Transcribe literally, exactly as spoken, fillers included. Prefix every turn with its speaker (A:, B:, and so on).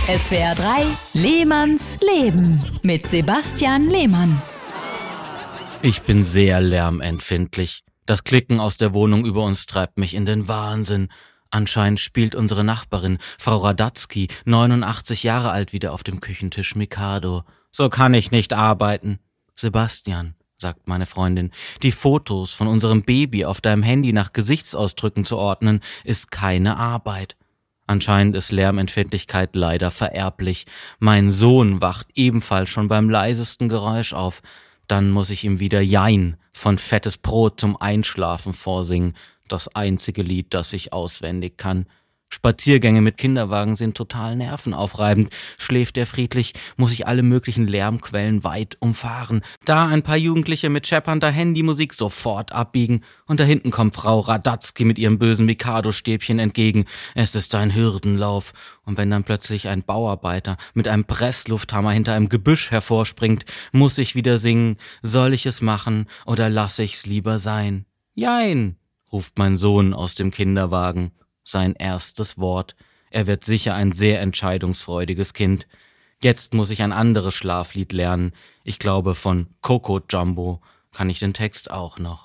A: S W R drei Lehmanns Leben mit Sebastian Lehmann.
B: Ich bin sehr lärmempfindlich. Das Klicken aus der Wohnung über uns treibt mich in den Wahnsinn. Anscheinend spielt unsere Nachbarin, Frau Radatski, neunundachtzig Jahre alt, wieder auf dem Küchentisch Mikado. So kann ich nicht arbeiten. Sebastian, sagt meine Freundin, die Fotos von unserem Baby auf deinem Handy nach Gesichtsausdrücken zu ordnen, ist keine Arbeit. Anscheinend ist Lärmempfindlichkeit leider vererblich. Mein Sohn wacht ebenfalls schon beim leisesten Geräusch auf. Dann muss ich ihm wieder Jein von Fettes Brot zum Einschlafen vorsingen. Das einzige Lied, das ich auswendig kann. Spaziergänge mit Kinderwagen sind total nervenaufreibend. Schläft er friedlich, muss ich alle möglichen Lärmquellen weit umfahren. Da ein paar Jugendliche mit scheppernder Handymusik sofort abbiegen. Und da hinten kommt Frau Radatski mit ihrem bösen Mikado-Stäbchen entgegen. Es ist ein Hürdenlauf. Und wenn dann plötzlich ein Bauarbeiter mit einem Presslufthammer hinter einem Gebüsch hervorspringt, muss ich wieder singen, soll ich es machen oder lass ich's lieber sein? Jein, ruft mein Sohn aus dem Kinderwagen. Sein erstes Wort. Er wird sicher ein sehr entscheidungsfreudiges Kind. Jetzt muss ich ein anderes Schlaflied lernen. Ich glaube, von Coco Jumbo kann ich den Text auch noch.